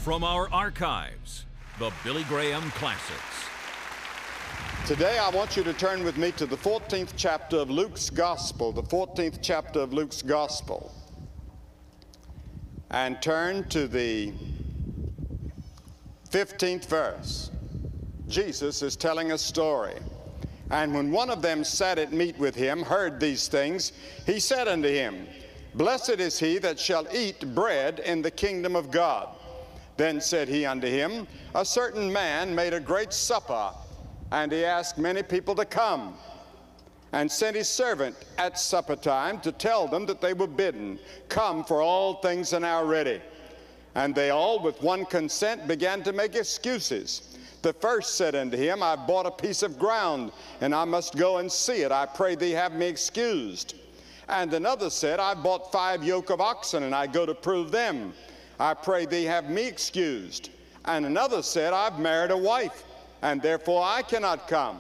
From our archives, the Billy Graham Classics. Today I want you to turn with me to the 14th chapter of Luke's Gospel, the 14th chapter of Luke's Gospel, and turn to the 15th verse. Jesus is telling a story. And when one of them sat at meat with him, heard these things, he said unto him, Blessed is he that shall eat bread in the kingdom of God. Then said he unto him, A certain man made a great supper, and he asked many people to come, and sent his servant at supper time to tell them that they were bidden, Come, for all things are now ready. And they all with one consent began to make excuses. The first said unto him, I bought a piece of ground, and I must go and see it. I pray thee have me excused. And another said, I bought 5 yoke of oxen, and I go to prove them. I pray thee have me excused. And another said, I've married a wife, and therefore I cannot come.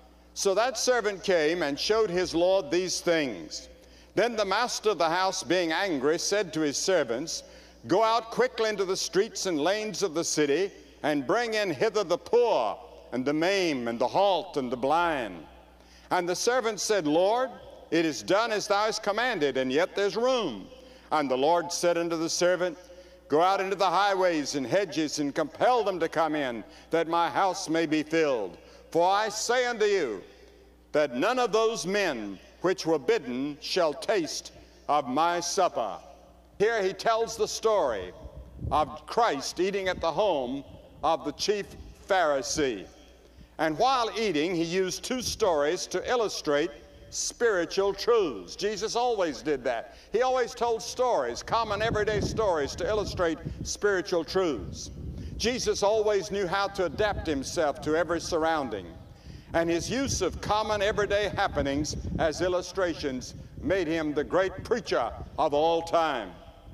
So that servant came and showed his lord these things. Then the master of the house, being angry, said to his servants, Go out quickly into the streets and lanes of the city, and bring in hither the poor, and the maimed, and the halt, and the blind. And the servant said, Lord, it is done as thou hast commanded, and yet there's room. And the Lord said unto the servant, Go out into the highways and hedges, and compel them to come in, that my house may be filled. For I say unto you, that none of those men which were bidden shall taste of my supper. Here he tells the story of Christ eating at the home of the chief Pharisee. And while eating, he used 2 stories to illustrate spiritual truths. Jesus always did that. He always told stories, common everyday stories, to illustrate spiritual truths. Jesus always knew how to adapt himself to every surrounding. And his use of common everyday happenings as illustrations made him the great preacher of all time.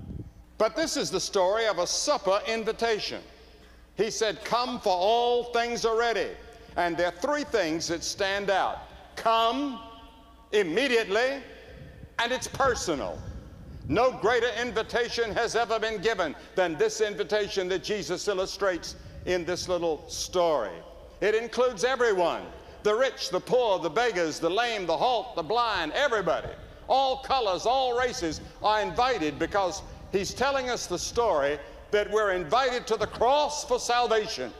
But this is the story of a supper invitation. He said, Come, for all things are ready. And there are 3 things that stand out. Come immediately, and it's personal. No greater invitation has ever been given than this invitation that Jesus illustrates in this little story. It includes everyone, the rich, the poor, the beggars, the lame, the halt, the blind, everybody. All colors, all races are invited, because he's telling us the story that we're invited to the cross for salvation.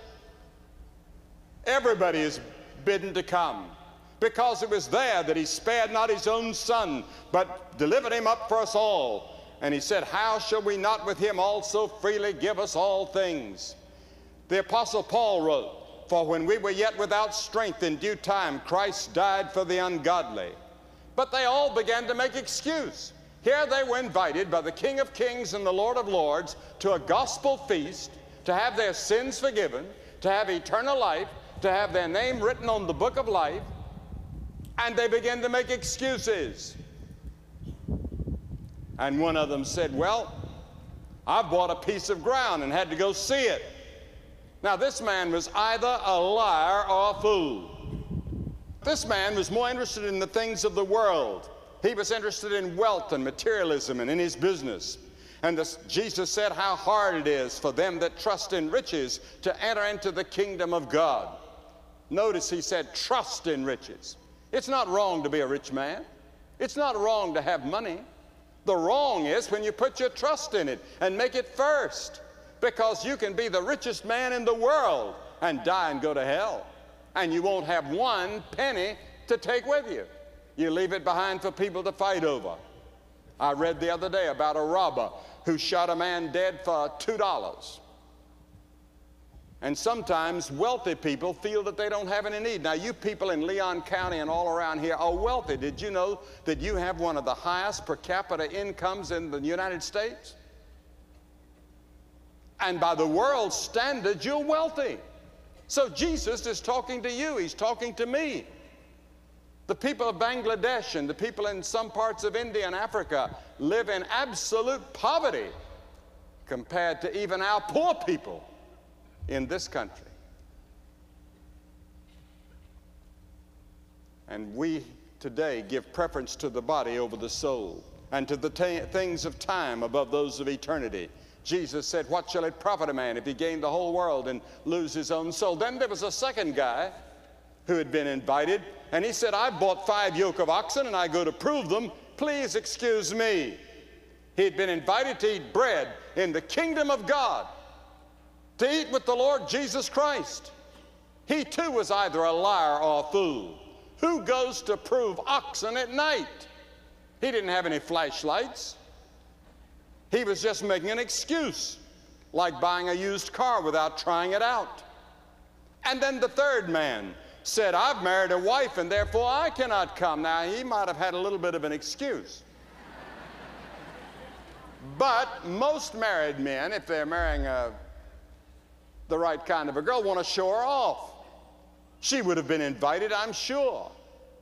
Everybody is bidden to come, because it was there that he spared not his own son, but delivered him up for us all. And he said, How shall we not with him also freely give us all things? The Apostle Paul wrote, For when we were yet without strength, in due time Christ died for the ungodly. But they all began to make excuse. Here they were invited by the King of Kings and the Lord of Lords to a gospel feast, to have their sins forgiven, to have eternal life, to have their name written on the book of life, and they began to make excuses. And one of them said, Well, I bought a piece of ground and had to go see it. Now this man was either a liar or a fool. This man was more interested in the things of the world. He was interested in wealth and materialism and in his business. And Jesus said how hard it is for them that trust in riches to enter into the kingdom of God. Notice he said, trust in riches. It's not wrong to be a rich man. It's not wrong to have money. The wrong is when you put your trust in it and make it first, because you can be the richest man in the world and die and go to hell, and you won't have 1 penny to take with you. You leave it behind for people to fight over. I read the other day about a robber who shot a man dead for $2. And sometimes wealthy people feel that they don't have any need. Now, you people in Leon County and all around here are wealthy. Did you know that you have one of the highest per capita incomes in the United States? And by the world's standards, you're wealthy. So Jesus is talking to you. He's talking to me. The people of Bangladesh and the people in some parts of India and Africa live in absolute poverty compared to even our poor people in this country. And we today give preference to the body over the soul, and to the things of time above those of eternity. Jesus said, what shall it profit a man if he gain the whole world and lose his own soul? Then there was a second guy who had been invited, and he said, I bought 5 yoke of oxen and I go to prove them. Please excuse me. He had been invited to eat bread in the kingdom of God, to eat with the Lord Jesus Christ. He too was either a liar or a fool. Who goes to prove oxen at night? He didn't have any flashlights. He was just making an excuse, like buying a used car without trying it out. And then the third man said, I've married a wife and therefore I cannot come. Now, he might have had a little bit of an excuse. But most married men, if they're marrying the right kind of a girl, want to show her off. She would have been invited, I'm sure.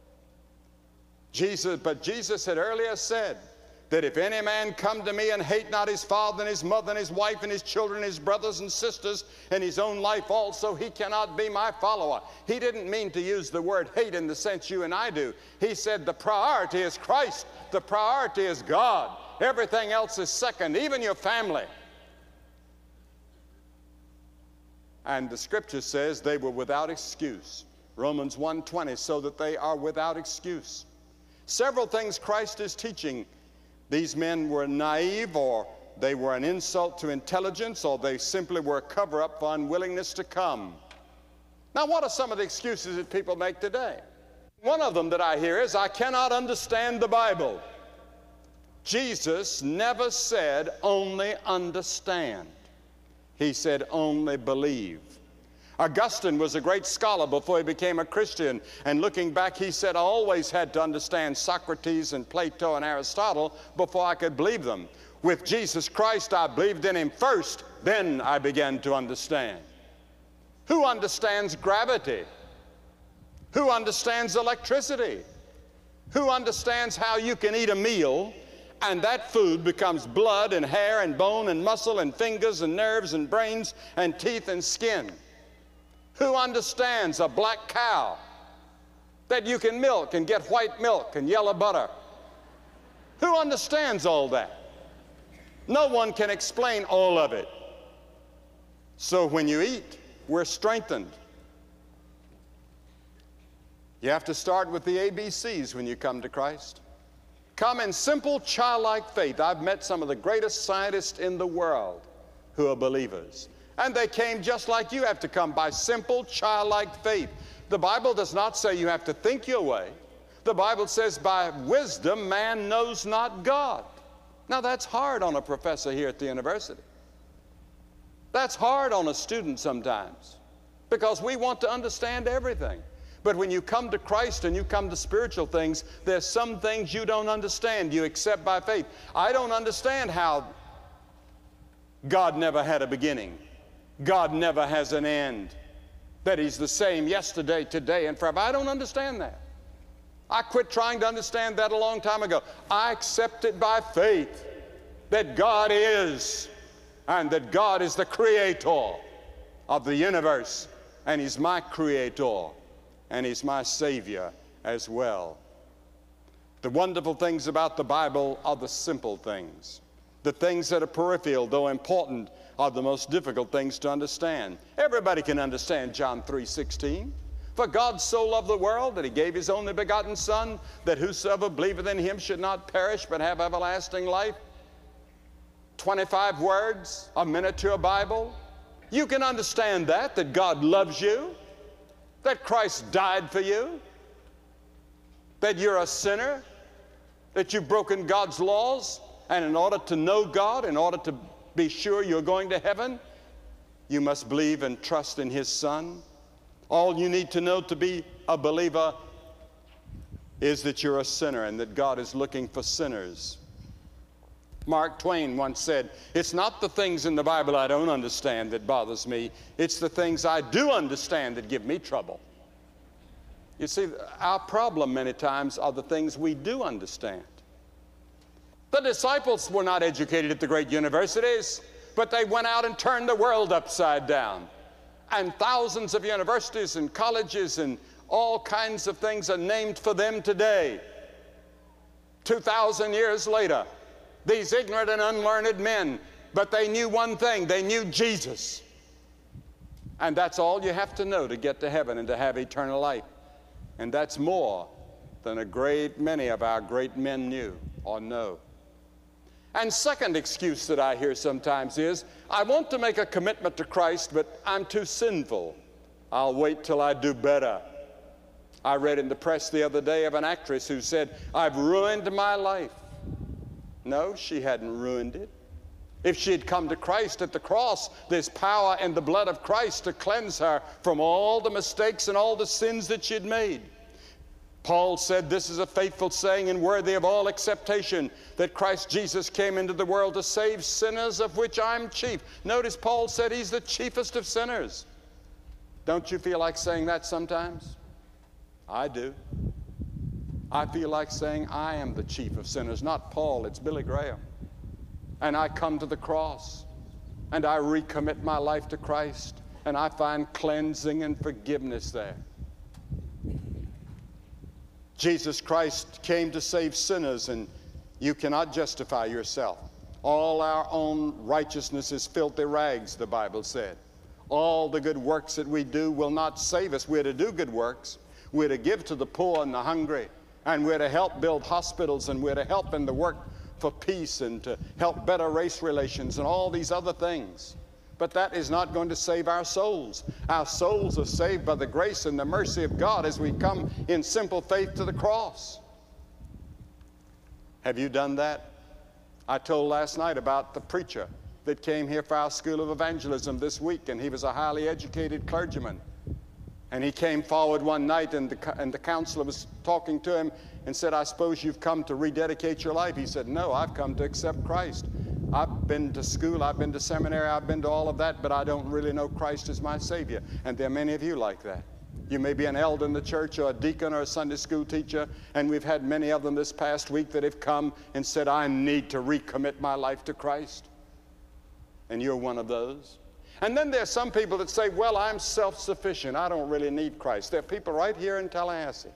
But Jesus had earlier said that if any man come to me and hate not his father and his mother and his wife and his children and his brothers and sisters and his own life also, he cannot be my follower. He didn't mean to use the word hate in the sense you and I do. He said the priority is Christ. The priority is God. Everything else is second, even your family. And the scripture says they were without excuse. Romans 1:20, so that they are without excuse. Several things Christ is teaching. These men were naive, or they were an insult to intelligence, or they simply were a cover-up for unwillingness to come. Now, what are some of the excuses that people make today? One of them that I hear is, I cannot understand the Bible. Jesus never said only understand. He said only believe. Augustine was a great scholar before he became a Christian, and looking back, he said, I always had to understand Socrates and Plato and Aristotle before I could believe them. With Jesus Christ, I believed in him first, then I began to understand. Who understands gravity? Who understands electricity? Who understands how you can eat a meal and that food becomes blood and hair and bone and muscle and fingers and nerves and brains and teeth and skin? Who understands a black cow that you can milk and get white milk and yellow butter? Who understands all that? No one can explain all of it. So when you eat, we're strengthened. You have to start with the ABCs when you come to Christ. Come in simple, childlike faith. I've met some of the greatest scientists in the world who are believers. And they came just like you have to come, by simple, childlike faith. The Bible does not say you have to think your way. The Bible says by wisdom man knows not God. Now that's hard on a professor here at the university. That's hard on a student sometimes, because we want to understand everything. But when you come to Christ and you come to spiritual things, there's some things you don't understand. You accept by faith. I don't understand how God never had a beginning. God never has an end. That he's the same yesterday, today, and forever. I don't understand that. I quit trying to understand that a long time ago. I accept it by faith that God is, and that God is the creator of the universe, and he's my creator, and he's my Savior as well. The wonderful things about the Bible are the simple things. The things that are peripheral, though important, are the most difficult things to understand. Everybody can understand John 3:16. For God so loved the world that he gave his only begotten Son, that whosoever believeth in him should not perish but have everlasting life. 25 words, a miniature Bible. You can understand that God loves you, that Christ died for you, that you're a sinner, that you've broken God's laws, and in order to know God, in order to be sure you're going to heaven, you must believe and trust in his Son. All you need to know to be a believer is that you're a sinner and that God is looking for sinners. Mark Twain once said, it's not the things in the Bible I don't understand that bothers me, it's the things I do understand that give me trouble. You see, our problem many times are the things we do understand. The disciples were not educated at the great universities, but they went out and turned the world upside down. And thousands of universities and colleges and all kinds of things are named for them today. 2,000 years later, these ignorant and unlearned men but they knew one thing. They knew Jesus. And that's all you have to know to get to heaven and to have eternal life. And that's more than a great many of our great men knew or know. And second excuse that I hear sometimes is, I want to make a commitment to Christ, but I'm too sinful. I'll wait till I do better. I read in the press the other day of an actress who said, I've ruined my life. No, she hadn't ruined it. If she had come to Christ at the cross, there's power in the blood of Christ to cleanse her from all the mistakes and all the sins that she'd made. Paul said, this is a faithful saying and worthy of all acceptation, that Christ Jesus came into the world to save sinners, of which I'm chief. Notice Paul said he's the chiefest of sinners. Don't you feel like saying that sometimes? I do. I feel like saying I am the chief of sinners, not Paul, it's Billy Graham. And I come to the cross, and I recommit my life to Christ, and I find cleansing and forgiveness there. Jesus Christ came to save sinners, and you cannot justify yourself. All our own righteousness is filthy rags, the Bible said. All the good works that we do will not save us. We're to do good works. We're to give to the poor and the hungry, and we're to help build hospitals, and we're to help in the work for peace and to help better race relations and all these other things. But that is not going to save our souls. Our souls are saved by the grace and the mercy of God as we come in simple faith to the cross. Have you done that? I told last night about the preacher that came here for our School of Evangelism this week, and he was a highly educated clergyman. And he came forward one night, and the counselor was talking to him and said, I suppose you've come to rededicate your life. He said, no, I've come to accept Christ. I've been to school, I've been to seminary, I've been to all of that, but I don't really know Christ as my Savior. And there are many of you like that. You may be an elder in the church or a deacon or a Sunday school teacher, and we've had many of them this past week that have come and said, I need to recommit my life to Christ. And you're one of those. And then there's some people that say, well, I'm self-sufficient. I don't really need Christ. There are people right here in Tallahassee.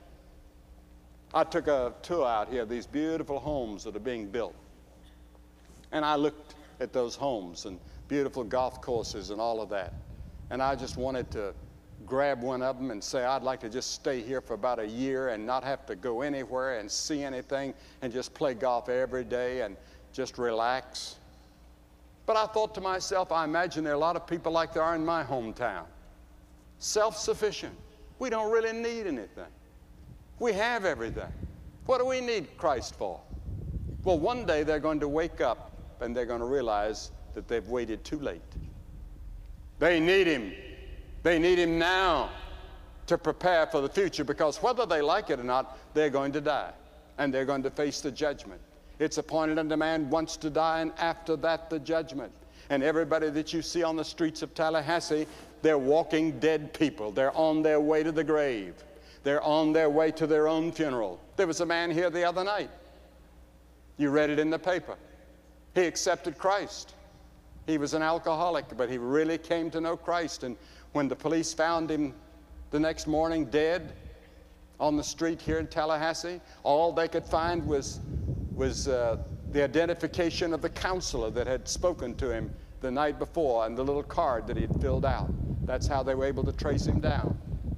I took a tour out here, these beautiful homes that are being built. And I looked at those homes and beautiful golf courses and all of that. And I just wanted to grab one of them and say, I'd like to just stay here for about a year and not have to go anywhere and see anything and just play golf every day and just relax. But I thought to myself, I imagine there are a lot of people like there are in my hometown. Self-sufficient. We don't really need anything. We have everything. What do we need Christ for? Well, one day they're going to wake up and they're going to realize that they've waited too late. They need Him. They need Him now to prepare for the future, because whether they like it or not, they're going to die and they're going to face the judgment. It's appointed unto man once to die, and after that the judgment. And everybody that you see on the streets of Tallahassee, they're walking dead people. They're on their way to the grave. They're on their way to their own funeral. There was a man here the other night. You read it in the paper. He accepted Christ. He was an alcoholic, but he really came to know Christ. And when the police found him the next morning dead on the street here in Tallahassee, all they could find was the identification of the counselor that had spoken to him the night before and the little card that he had filled out. That's how they were able to trace him down.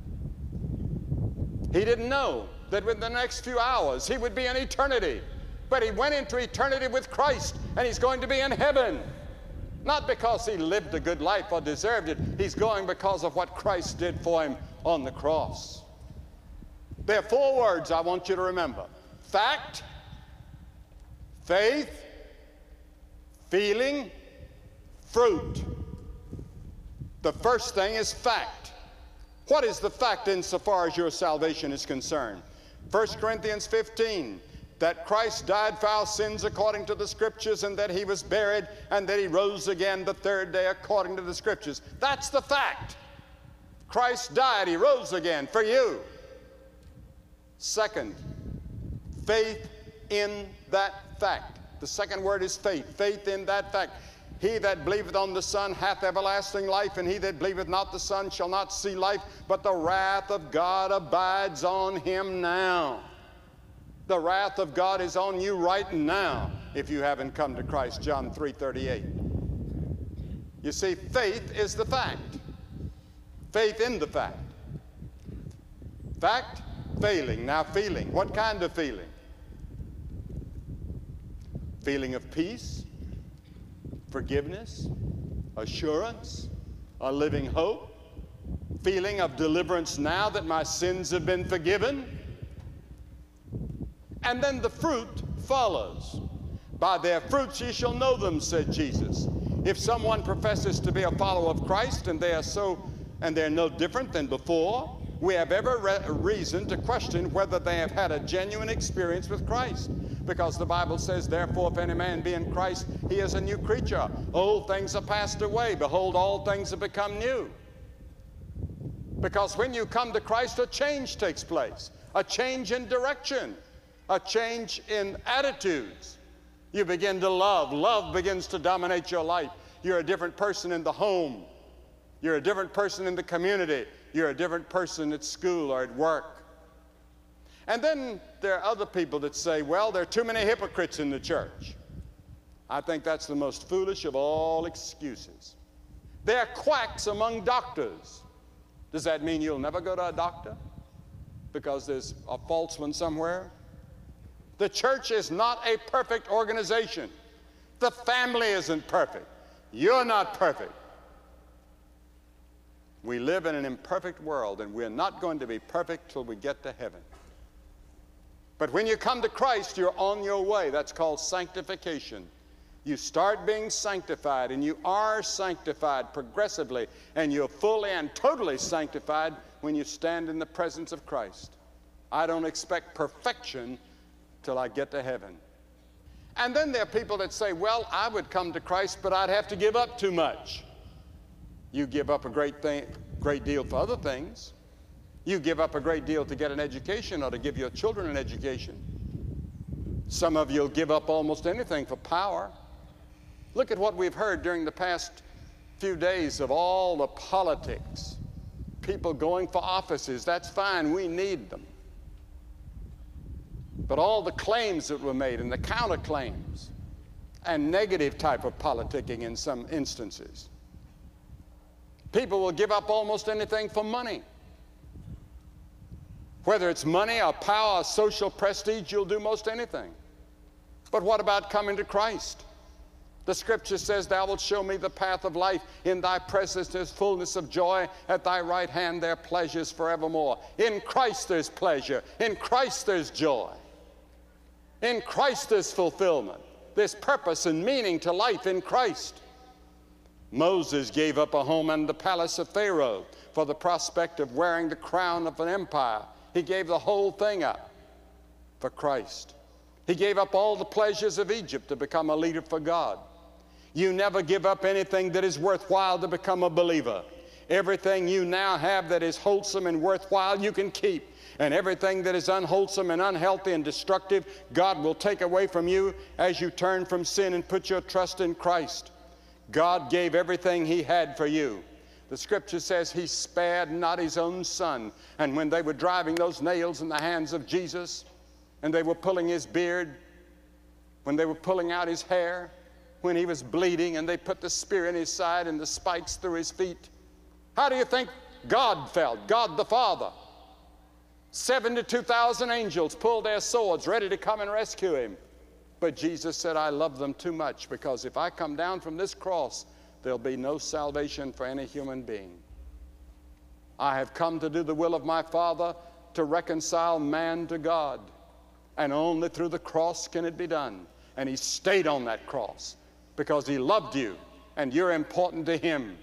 He didn't know that within the next few hours he would be in eternity. But he went into eternity with Christ, and he's going to be in heaven. Not because he lived a good life or deserved it. He's going because of what Christ did for him on the cross. There are 4 words I want you to remember. Fact, faith, feeling, fruit. The first thing is fact. What is the fact insofar as your salvation is concerned? 1 Corinthians 15. That Christ died for our sins according to the Scriptures, and that He was buried, and that He rose again the 3rd day according to the Scriptures. That's the fact. Christ died, He rose again for you. Second, faith in that fact. The second word is faith. Faith in that fact. He that believeth on the Son hath everlasting life, and he that believeth not the Son shall not see life, but the wrath of God abides on him now. The wrath of God is on you right now if you haven't come to Christ. John 3:38. You see, faith is the fact. Faith in the fact. Fact, failing. Now feeling. What kind of feeling? Feeling of peace, forgiveness, assurance, a living hope, feeling of deliverance now that my sins have been forgiven. And then the fruit follows. By their fruits ye shall know them, said Jesus. If someone professes to be a follower of Christ and they're no different than before, we have every reason to question whether they have had a genuine experience with Christ. Because the Bible says, therefore, if any man be in Christ, he is a new creature. Old things are passed away. Behold, all things have become new. Because when you come to Christ, a change takes place. A change in direction. A change in attitudes. You begin to love. Love begins to dominate your life. You're a different person in the home. You're a different person in the community. You're a different person at school or at work. And then there are other people that say, well, there are too many hypocrites in the church. I think that's the most foolish of all excuses. There are quacks among doctors. Does that mean you'll never go to a doctor because there's a false one somewhere? The church is not a perfect organization. The family isn't perfect. You're not perfect. We live in an imperfect world, and we're not going to be perfect till we get to heaven. But when you come to Christ, you're on your way. That's called sanctification. You start being sanctified, and you are sanctified progressively, and you're fully and totally sanctified when you stand in the presence of Christ. I don't expect perfection till I get to heaven. And then there are people that say, well, I would come to Christ, but I'd have to give up too much. You give up a great deal for other things. You give up a great deal to get an education or to give your children an education. Some of you will give up almost anything for power. Look at what we've heard during the past few days of all the politics. People going for offices, that's fine, we need them. But all the claims that were made and the counterclaims and negative type of politicking in some instances. People will give up almost anything for money. Whether it's money or power or social prestige, you'll do most anything. But what about coming to Christ? The scripture says, thou wilt show me the path of life. In thy presence is fullness of joy. At thy right hand there are pleasures forevermore. In Christ there's pleasure. In Christ there's joy. In Christ there's fulfillment. There's purpose and meaning to life in Christ. Moses gave up a home in the palace of Pharaoh for the prospect of wearing the crown of an empire. He gave the whole thing up for Christ. He gave up all the pleasures of Egypt to become a leader for God. You never give up anything that is worthwhile to become a believer. Everything you now have that is wholesome and worthwhile, you can keep. And everything that is unwholesome and unhealthy and destructive, God will take away from you as you turn from sin and put your trust in Christ. God gave everything he had for you. The scripture says he spared not his own son. And when they were driving those nails in the hands of Jesus, and they were pulling his beard, when they were pulling out his hair, when he was bleeding, and they put the spear in his side and the spikes through his feet, how do you think God felt? God the Father. 72,000 angels pulled their swords ready to come and rescue him. But Jesus said, I love them too much, because if I come down from this cross, there'll be no salvation for any human being. I have come to do the will of my Father, to reconcile man to God. And only through the cross can it be done. And he stayed on that cross because he loved you and you're important to him.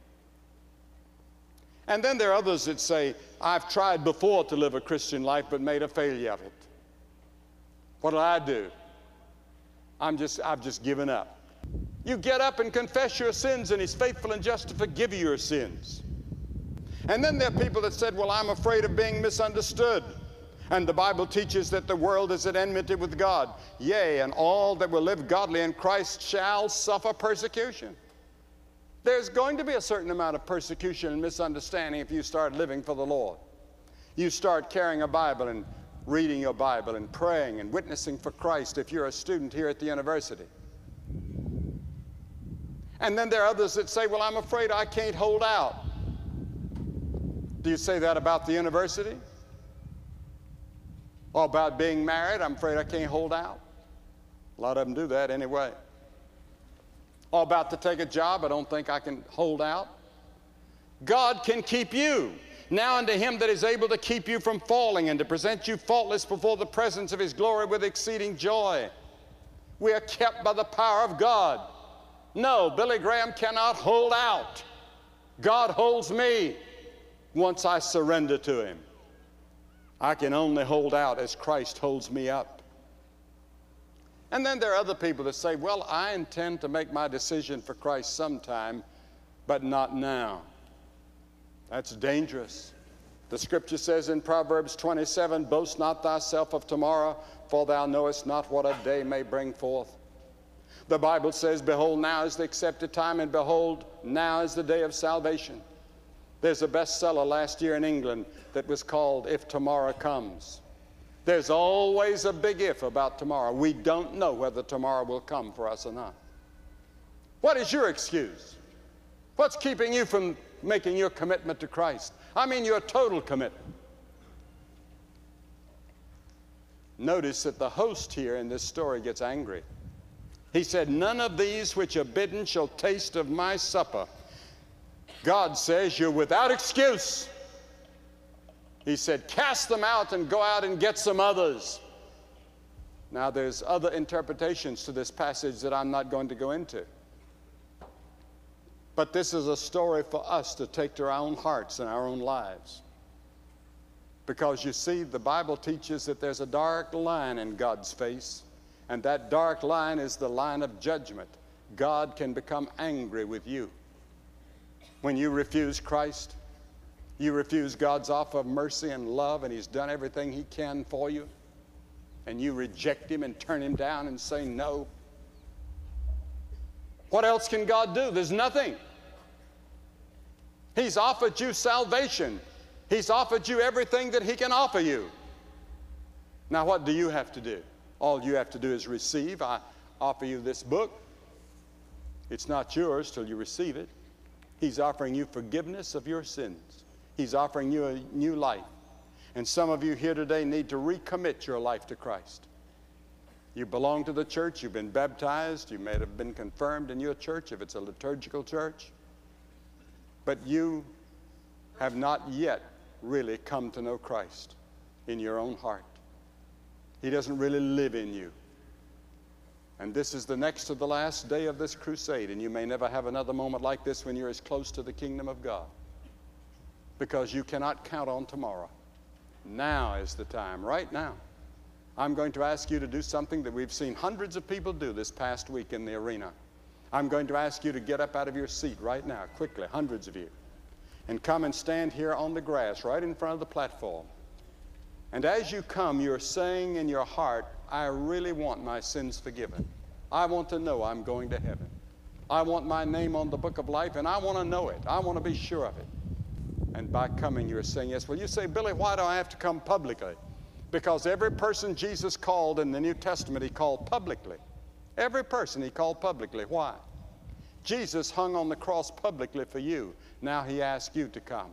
And then there are others that say, I've tried before to live a Christian life but made a failure of it. What do I do? I've just given up. You get up and confess your sins, and he's faithful and just to forgive you your sins. And then there are people that said, well, I'm afraid of being misunderstood. And the Bible teaches that the world is at enmity with God. Yea, and all that will live godly in Christ shall suffer persecution. There's going to be a certain amount of persecution and misunderstanding if you start living for the Lord. You start carrying a Bible and reading your Bible and praying and witnessing for Christ if you're a student here at the university. And then there are others that say, well, I'm afraid I can't hold out. Do you say that about the university? Or about being married? I'm afraid I can't hold out. A lot of them do that anyway. Or about to take a job, I don't think I can hold out. God can keep you. Now unto him that is able to keep you from falling and to present you faultless before the presence of his glory with exceeding joy. We are kept by the power of God. No, Billy Graham cannot hold out. God holds me once I surrender to him. I can only hold out as Christ holds me up. And then there are other people that say, well, I intend to make my decision for Christ sometime, but not now. That's dangerous. The scripture says in Proverbs 27, boast not thyself of tomorrow, for thou knowest not what a day may bring forth. The Bible says, behold, now is the accepted time, and behold, now is the day of salvation. There's a bestseller last year in England that was called If Tomorrow Comes. There's always a big if about tomorrow. We don't know whether tomorrow will come for us or not. What is your excuse? What's keeping you from making your commitment to Christ? I mean your total commitment. Notice that the host here in this story gets angry. He said, none of these which are bidden shall taste of my supper. God says you're without excuse. He said, cast them out and go out and get some others. Now there's other interpretations to this passage that I'm not going to go into. But this is a story for us to take to our own hearts and our own lives. Because you see, the Bible teaches that there's a dark line in God's face, and that dark line is the line of judgment. God can become angry with you. When you refuse Christ, you refuse God's offer of mercy and love, and he's done everything he can for you, and you reject him and turn him down and say no. What else can God do? There's nothing. He's offered you salvation. He's offered you everything that he can offer you. Now what do you have to do? All you have to do is receive. I offer you this book. It's not yours till you receive it. He's offering you forgiveness of your sins. He's offering you a new life. And some of you here today need to recommit your life to Christ. You belong to the church, you've been baptized, you may have been confirmed in your church if it's a liturgical church, but you have not yet really come to know Christ in your own heart. He doesn't really live in you. And this is the next to the last day of this crusade, and you may never have another moment like this when you're as close to the kingdom of God, because you cannot count on tomorrow. Now is the time, right now. I'm going to ask you to do something that we've seen hundreds of people do this past week in the arena. I'm going to ask you to get up out of your seat right now, quickly, hundreds of you, and come and stand here on the grass right in front of the platform. And as you come, you're saying in your heart, I really want my sins forgiven. I want to know I'm going to heaven. I want my name on the book of life, and I want to know it. I want to be sure of it. And by coming, you're saying yes. Well, you say, Billy, why do I have to come publicly? Because every person Jesus called in the New Testament, he called publicly. Every person he called publicly. Why? Jesus hung on the cross publicly for you. Now he asks you to come.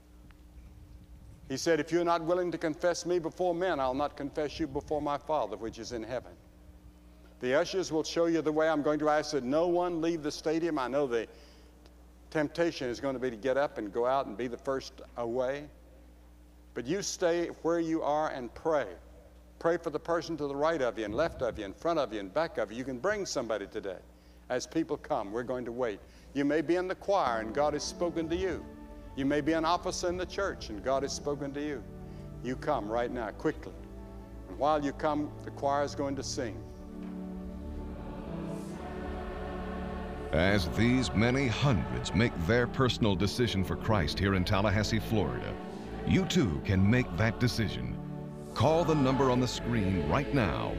He said, if you're not willing to confess me before men, I'll not confess you before my Father, which is in heaven. The ushers will show you the way. I'm going to ask that no one leave the stadium. I know the temptation is going to be to get up and go out and be the first away. But you stay where you are and pray. Pray for the person to the right of you and left of you, in front of you and back of you. You can bring somebody today. As people come, we're going to wait. You may be in the choir and God has spoken to you. You may be an officer in the church and God has spoken to you. You come right now, quickly. And while you come, the choir is going to sing. As these many hundreds make their personal decision for Christ here in Tallahassee, Florida, you too can make that decision. Call the number on the screen right now.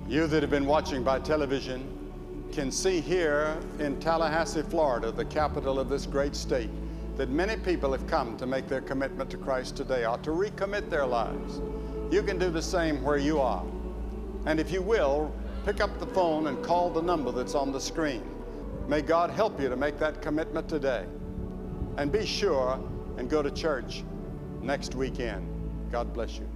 You that have been watching by television can see here in Tallahassee, Florida, the capital of this great state, that many people have come to make their commitment to Christ today, or to recommit their lives. You can do the same where you are. And if you will, pick up the phone and call the number that's on the screen. May God help you to make that commitment today. And be sure and go to church next weekend. God bless you.